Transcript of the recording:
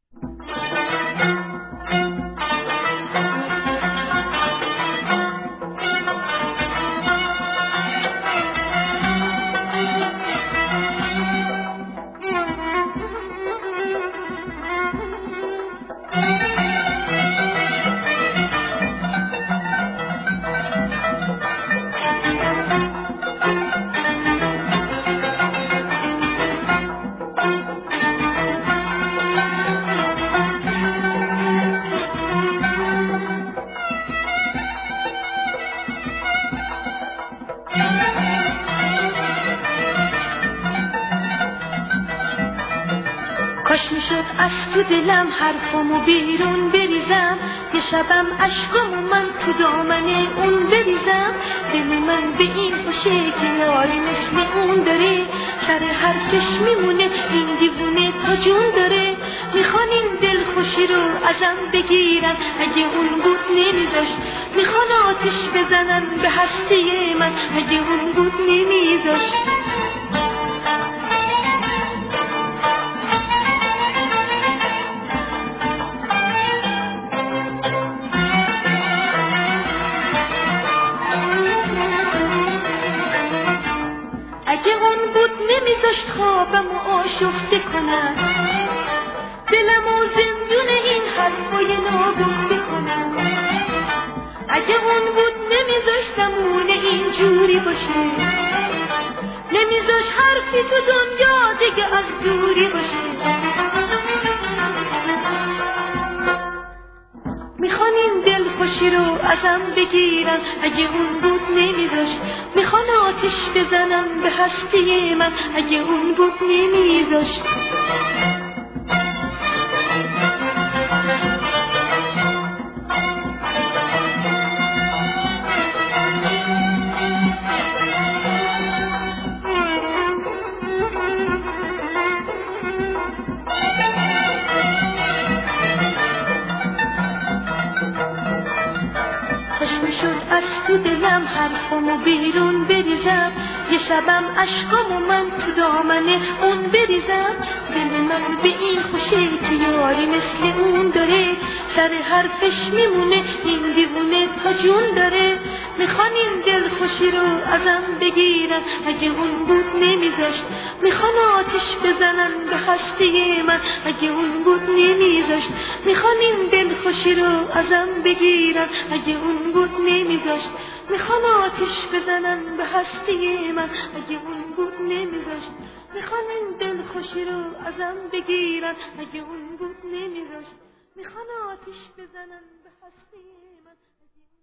کاش میشد از تو دلم حرفامو بیرون بریزم، یه شبم عشقامو من تو دامن اون بریزم. دل من به این خوشه که یاری مثل اون داره، سر حرفش میمونه این دیوونه تا جون داره. میخوان این دل خوشی رو ازم بگیرن، اگه اون بود نمیذاشت. میخوان آتش بزنن به هستی من، اگه اون بود نمیذاشت. اگه اون بود نمیذاشت خوابمو آشفته کنم، دلمو زندون این حرفای ناگفته کنم. اگه اون بود نمیذاشت زمونه اینجوری باشه، نمیذاشت حرفی تو دنیا دیگه از دوری باشه. میخوان این دل خوشی رو ازم بگیرن، اگه اون بود نمیذاشت. میخوان آتش بزنن به هستی من، اگه اون بود نمیذاشت. خوش میشد از تو دلم حرفامو بیرون بریزم، یه شبم عشقامو من تو دامن اون بریزم. دل من به این خوشه که یاری مثل اون داره، سر حرفش میمونه این دیوونه تا جون داره. میخوان این دل خوشی رو ازم بگیرن، اگه اون بود نمیذاشت. میخوان آتش بزنن به هستی من، اگه اون بود نمیذاشت. میخوان این دل خوشی رو ازم بگیرن، اگه اون بود نمیذاشت. میخوان آتش بزنن به هستی من، اگه اون بود نمیذاشت. میخوان این دل خوشی رو ازم بگیرن، اگه اون بود نمیذاشت. میخوان آتش بزنن به هستی من.